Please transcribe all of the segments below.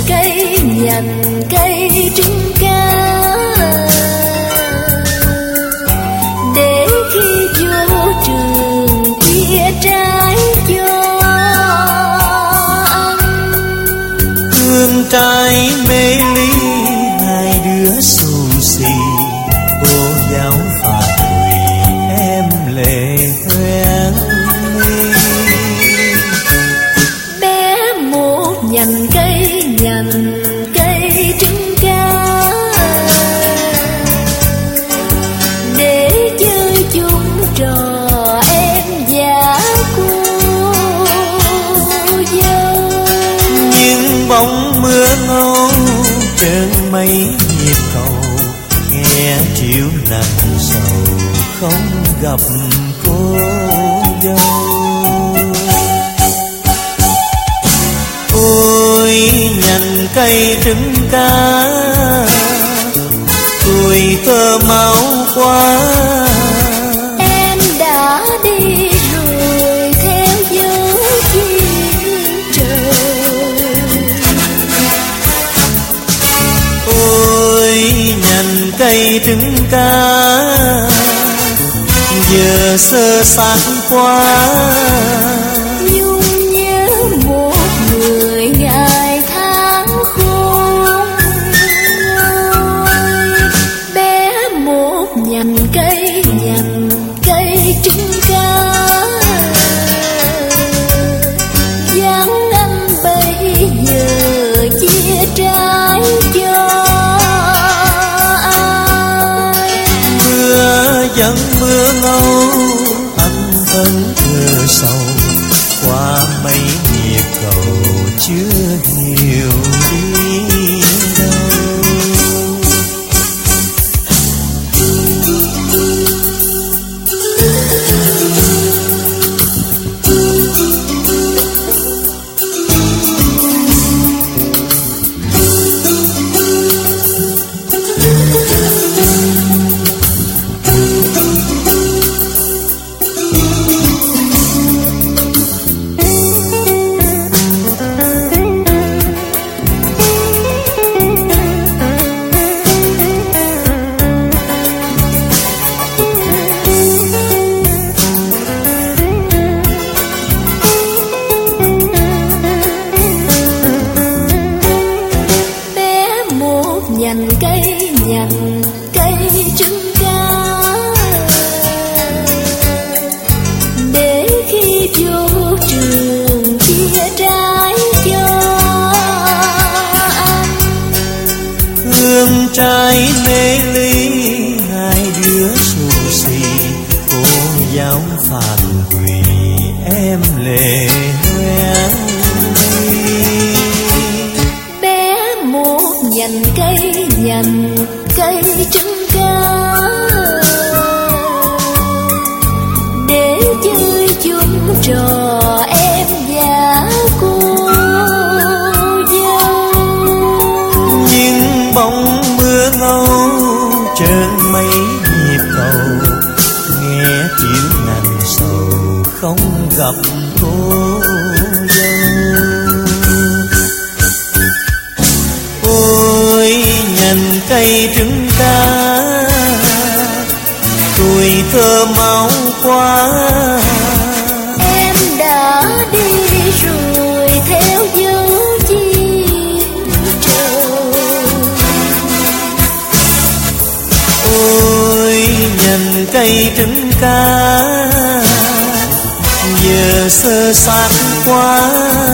cây nhành cây trứng cá, để khi vô trường chia trái cho anh. Hương trai mê ly hai đứa xù xì, cô giáo phạt quỳ em lệ hoen mi. Bé một nhành cây trứng cá, để chơi chung trò em và cô dâu. Nhưng bóng mưa ngâu trơn mây nhịp cầu, nghe chiều nắng sầu không gặp cô dâu. Ôi nhành cây trứng cá, tuổi thơ máu quá. Em đã đi rồi theo dấu chim trời. Ôi nhành cây trứng cá, giờ sơ xác quá. Nhung nhớ một người ngày tháng khôn nguôi. Bé một nhành cây trứng cá, dáng anh bây giờ chia trái cho ai. Mưa vẫn mưa ngâu anh vẫn thơ sầu, qua mấy nhịp cầu chưa hiểu đi đâu. nhành cây trứng cá, để khi vô trường chia trái cho anh. Hương trai mê ly hai đứa xù xì, cô giáo phạt quỳ em lệ hoen mi. Bé một nhành cây trứng cá, để chơi chung trò em và cô dâu. Nhưng bóng mưa ngâu trơn mấy nhịp cầu, nghe chiều nặng sầu không gặp cô dâu. Ôi nhành cây trứng cá, tuổi thơ máu quá. Em đã đi rồi theo dấu chim trời. Ôi nhành cây trứng cá, giờ sơ xác quá.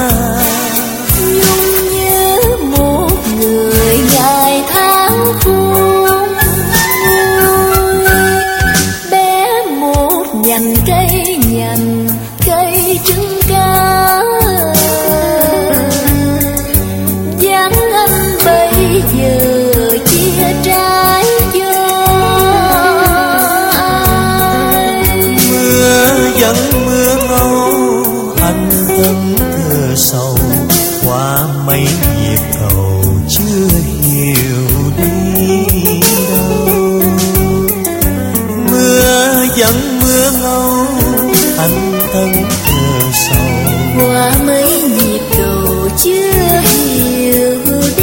Nhung nhớ một người ngày tháng khôn nguôi. Bé một nhành cây trứng cá, dáng anh bây giờ chia trái cho ai. Mưa vẫn mưa ngâu anh vẫn thơ sầu, qua mấy nhịp cầu chưa hiểu đi đâu. Mưa vẫn mưa ngâu anh vẫn thơ sầu, qua mấy nhịp cầu chưa hiểu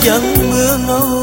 vẫn mưa ngâu